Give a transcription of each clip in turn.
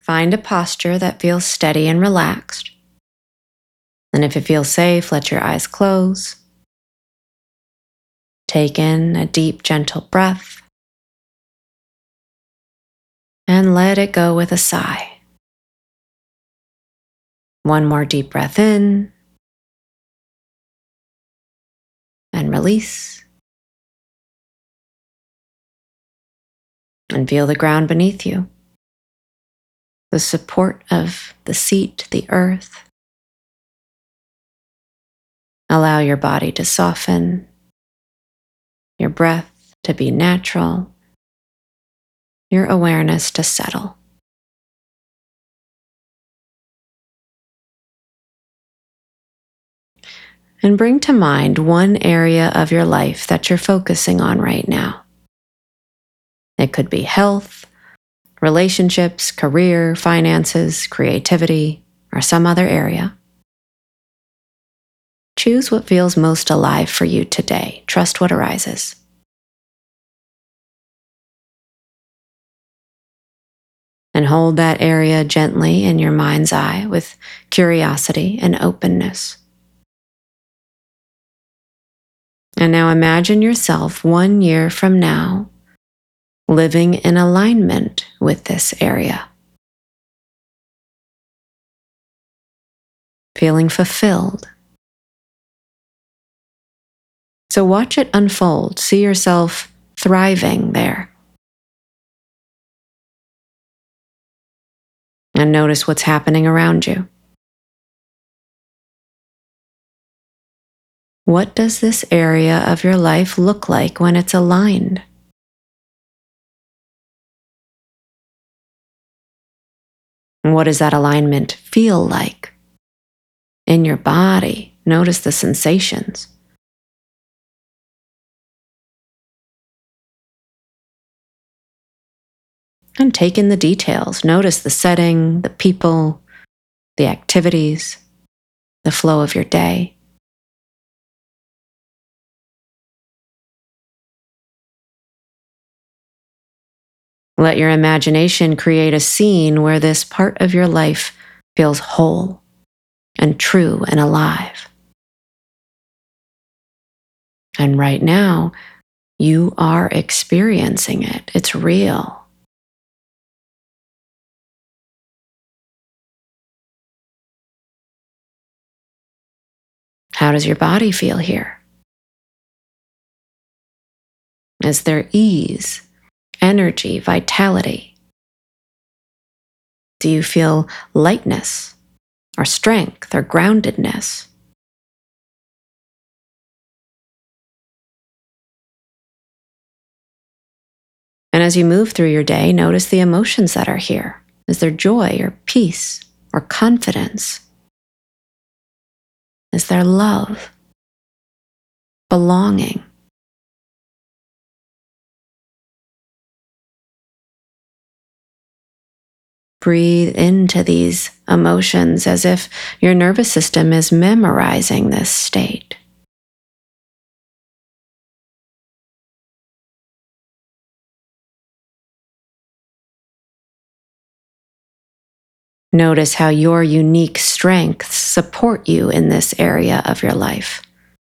Find a posture that feels steady and relaxed. And if it feels safe, let your eyes close. Take in a deep, gentle breath. And let it go with a sigh. One more deep breath in. And release. And feel the ground beneath you. The support of the seat, the earth. Allow your body to soften, your breath to be natural, your awareness to settle. And bring to mind one area of your life that you're focusing on right now. It could be health, relationships, career, finances, creativity, or some other area. Choose what feels most alive for you today. Trust what arises. And hold that area gently in your mind's eye with curiosity and openness. And now imagine yourself 1 year from now living in alignment with this area. Feeling fulfilled. So watch it unfold. See yourself thriving there. And notice what's happening around you. What does this area of your life look like when it's aligned? And what does that alignment feel like in your body? Notice the sensations. And take in the details. Notice the setting, the people, the activities, the flow of your day. Let your imagination create a scene where this part of your life feels whole and true and alive. And right now, you are experiencing it. It's real. How does your body feel here? Is there ease, energy, vitality? Do you feel lightness or strength or groundedness? And as you move through your day, notice the emotions that are here. Is there joy or peace or confidence? Is there love, belonging? Breathe into these emotions as if your nervous system is memorizing this state. Notice how your unique strengths support you in this area of your life.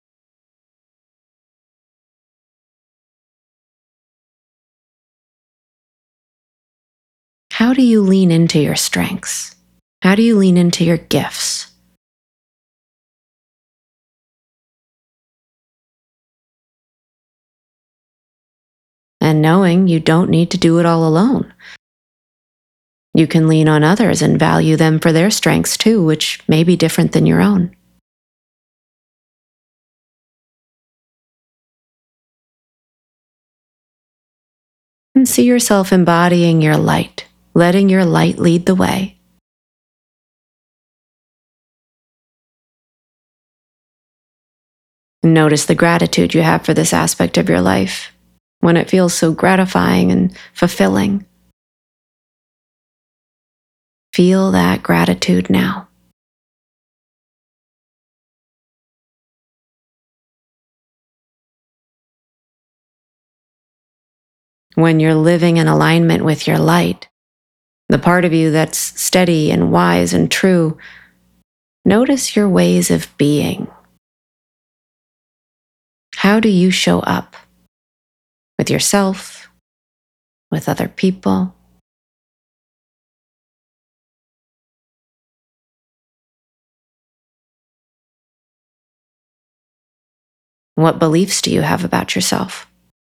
How do you lean into your strengths? How do you lean into your gifts? And knowing you don't need to do it all alone. You can lean on others and value them for their strengths too, which may be different than your own. And see yourself embodying your light, letting your light lead the way. Notice the gratitude you have for this aspect of your life when it feels so gratifying and fulfilling. Feel that gratitude now. When you're living in alignment with your light, The part of you that's steady and wise and true. Notice your ways of being. How do you show up? With yourself, with other people. What beliefs do you have about yourself?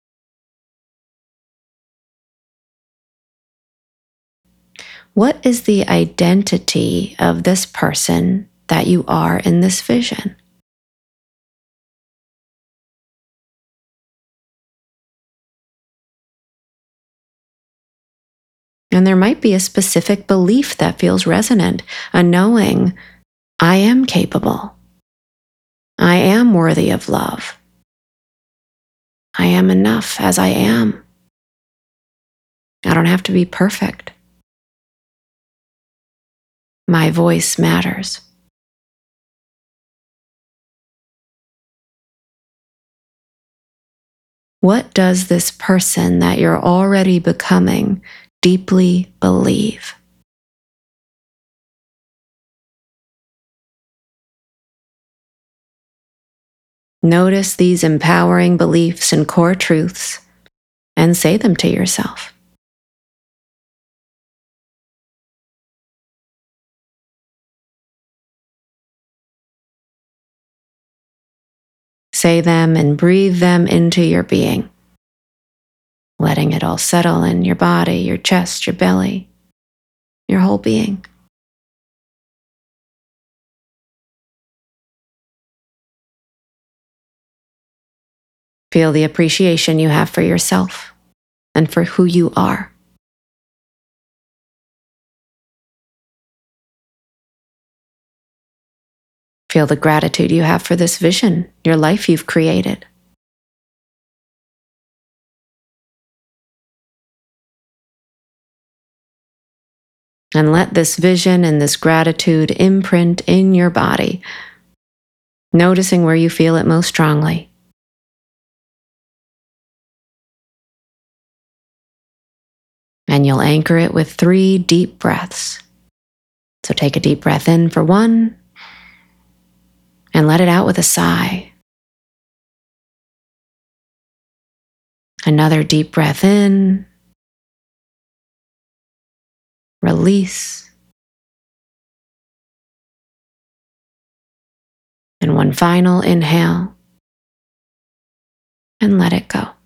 What is the identity of this person that you are in this vision? And there might be a specific belief that feels resonant, a knowing, I am capable. I am worthy of love. I am enough as I am. I don't have to be perfect. My voice matters. What does this person that you're already becoming deeply believe? Notice these empowering beliefs and core truths and say them to yourself. Say them and breathe them into your being, letting it all settle in your body, your chest, your belly, your whole being. Feel the appreciation you have for yourself and for who you are. Feel the gratitude you have for this vision, your life you've created. And let this vision and this gratitude imprint in your body, noticing where you feel it most strongly. And you'll anchor it with 3 deep breaths. So take a deep breath in for 1 and let it out with a sigh. Another deep breath in, release. And 1 final inhale and let it go.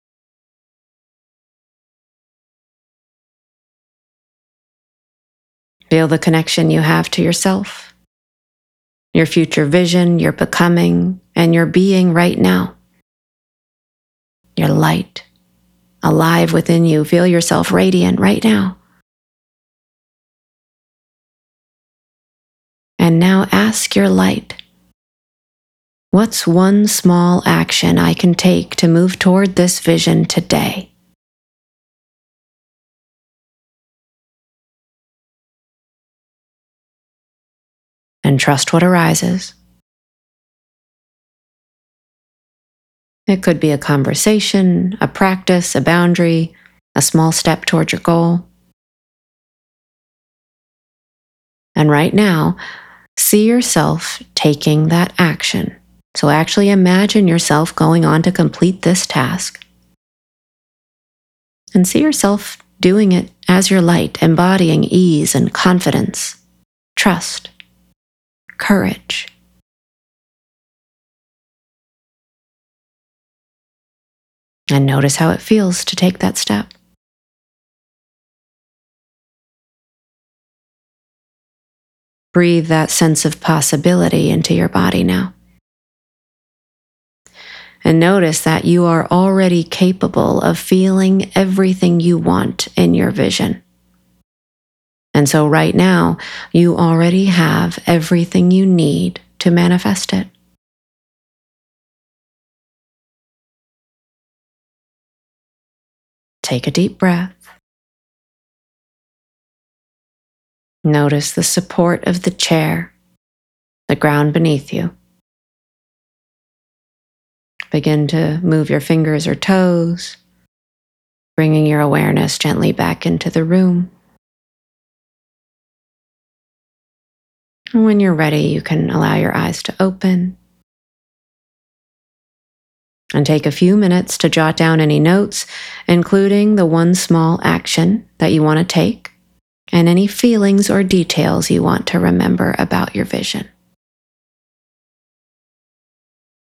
Feel the connection you have to yourself, your future vision, your becoming, and your being right now. Your light, alive within you. Feel yourself radiant right now. And now ask your light, what's one small action I can take to move toward this vision today? And trust what arises. It could be a conversation, a practice, a boundary, a small step toward your goal. And right now, see yourself taking that action. So actually imagine yourself going on to complete this task. And see yourself doing it as your light, embodying ease and confidence, trust, courage. And notice how it feels to take that step. Breathe that sense of possibility into your body now. And notice that you are already capable of feeling everything you want in your vision. And so right now, you already have everything you need to manifest it. Take a deep breath. Notice the support of the chair, the ground beneath you. Begin to move your fingers or toes, bringing your awareness gently back into the room. When you're ready, you can allow your eyes to open and take a few minutes to jot down any notes, including the one small action that you want to take and any feelings or details you want to remember about your vision.